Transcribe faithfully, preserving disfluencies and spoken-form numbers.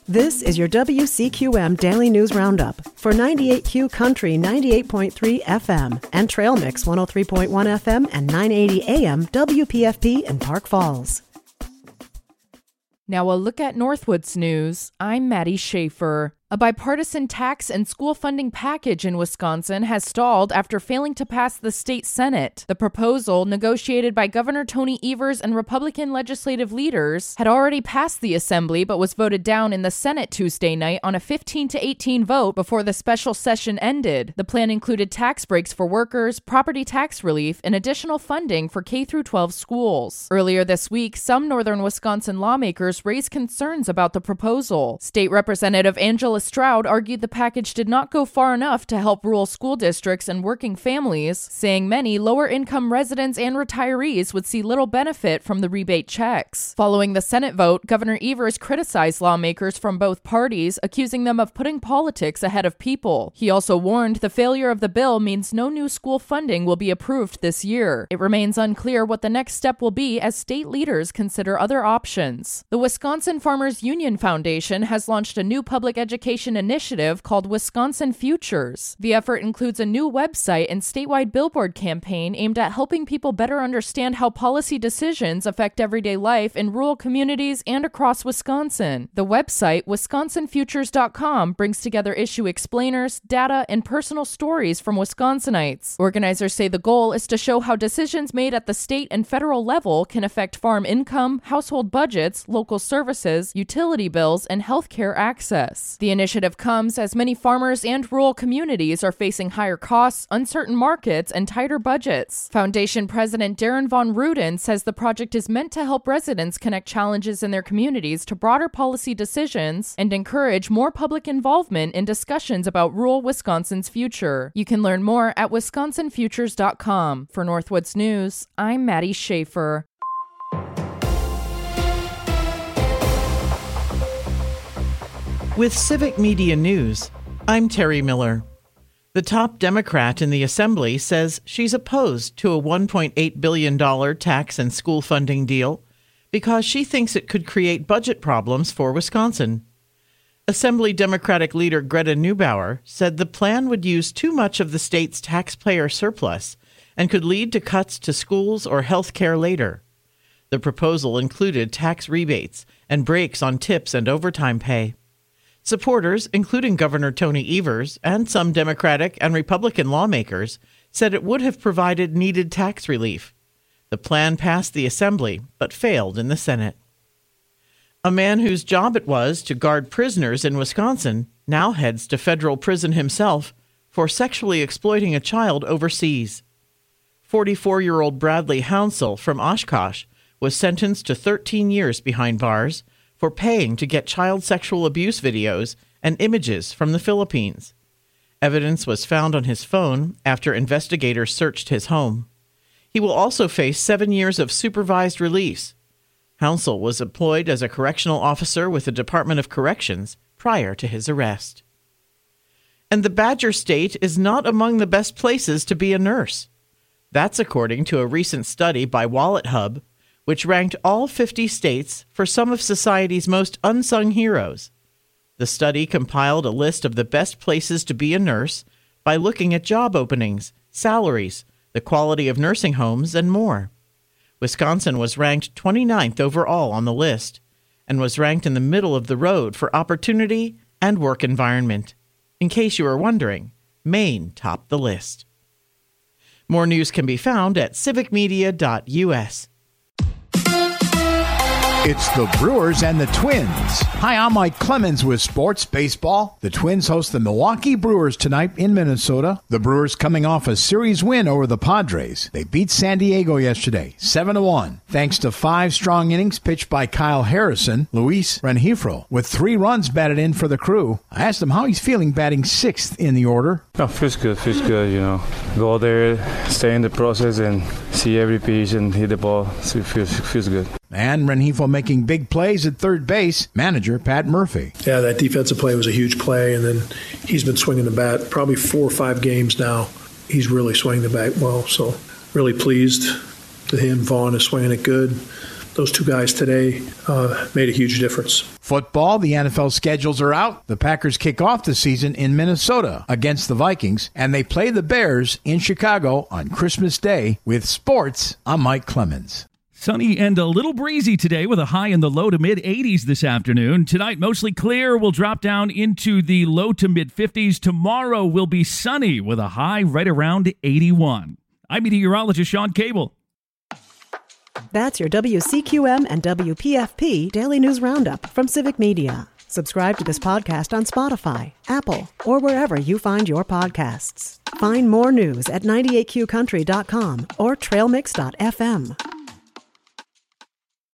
This is your W C Q M Daily News Roundup for ninety-eight Q Country ninety-eight point three F M and Trail Mix one oh three point one F M and nine eighty A M W P F P in Park Falls. Now a look at Northwoods News. I'm Maddie Schaefer. A bipartisan tax and school funding package in Wisconsin has stalled after failing to pass the state Senate. The proposal, negotiated by Governor Tony Evers and Republican legislative leaders, had already passed the Assembly but was voted down in the Senate Tuesday night on a fifteen to eighteen vote before the special session ended. The plan included tax breaks for workers, property tax relief, and additional funding for K through twelve schools. Earlier this week, some northern Wisconsin lawmakers raised concerns about the proposal. State Representative Angela Stroud argued the package did not go far enough to help rural school districts and working families, saying many lower-income residents and retirees would see little benefit from the rebate checks. Following the Senate vote, Governor Evers criticized lawmakers from both parties, accusing them of putting politics ahead of people. He also warned the failure of the bill means no new school funding will be approved this year. It remains unclear what the next step will be as state leaders consider other options. The Wisconsin Farmers Union Foundation has launched a new public education initiative called Wisconsin Futures. The effort includes a new website and statewide billboard campaign aimed at helping people better understand how policy decisions affect everyday life in rural communities and across Wisconsin. The website, wisconsin futures dot com, brings together issue explainers, data, and personal stories from Wisconsinites. Organizers say the goal is to show how decisions made at the state and federal level can affect farm income, household budgets, local services, utility bills, and healthcare access. The initiative comes as many farmers and rural communities are facing higher costs, uncertain markets, and tighter budgets. Foundation President Darren Von Ruden says the project is meant to help residents connect challenges in their communities to broader policy decisions and encourage more public involvement in discussions about rural Wisconsin's future. You can learn more at wisconsin futures dot com. For Northwoods News, I'm Maddie Schaefer. With Civic Media News, I'm Terry Miller. The top Democrat in the Assembly says she's opposed to a one point eight billion dollars tax and school funding deal because she thinks it could create budget problems for Wisconsin. Assembly Democratic leader Greta Neubauer said the plan would use too much of the state's taxpayer surplus and could lead to cuts to schools or health care later. The proposal included tax rebates and breaks on tips and overtime pay. Supporters, including Governor Tony Evers and some Democratic and Republican lawmakers, said it would have provided needed tax relief. The plan passed the Assembly, but failed in the Senate. A man whose job it was to guard prisoners in Wisconsin now heads to federal prison himself for sexually exploiting a child overseas. forty-four-year-old Bradley Hounsell from Oshkosh was sentenced to thirteen years behind bars for paying to get child sexual abuse videos and images from the Philippines. Evidence was found on his phone after investigators searched his home. He will also face seven years of supervised release. Hounsell was employed as a correctional officer with the Department of Corrections prior to his arrest. And the Badger State is not among the best places to be a nurse. That's according to a recent study by WalletHub, which ranked all fifty states for some of society's most unsung heroes. The study compiled a list of the best places to be a nurse by looking at job openings, salaries, the quality of nursing homes, and more. Wisconsin was ranked twenty-ninth overall on the list and was ranked in the middle of the road for opportunity and work environment. In case you were wondering, Maine topped the list. More news can be found at civic media dot u s. It's the Brewers and the Twins. Hi, I'm Mike Clemens with Sports Baseball. The Twins host the Milwaukee Brewers tonight in Minnesota. The Brewers coming off a series win over the Padres. They beat San Diego yesterday, seven to one, thanks to five strong innings pitched by Kyle Harrison, Luis Rengifo, with three runs batted in for the crew. I asked him how he's feeling batting sixth in the order. Oh, feels good, feels good, you know. Go there, stay in the process, and see every pitch and hit the ball. So it feels, it feels good. And Rengifo making big plays at third base. Manager Pat Murphy. Yeah, that defensive play was a huge play, and then he's been swinging the bat probably four or five games now. He's really swinging the bat well, so really pleased that him. Vaughn is swinging it good. those two guys today uh, made a huge difference. Football, the N F L schedules are out. The Packers kick off the season in Minnesota against the Vikings, and they play the Bears in Chicago on Christmas Day. With sports, I'm Mike Clemens. Sunny and a little breezy today with a high in the low to mid eighties this afternoon. Tonight, mostly clear. We'll drop down into the low to mid fifties. Tomorrow will be sunny with a high right around eighty-one. I'm meteorologist Sean Cable. That's your W C Q M and W P F P Daily News Roundup from Civic Media. Subscribe to this podcast on Spotify, Apple, or wherever you find your podcasts. Find more news at ninety-eight Q country dot com or trail mix dot f m.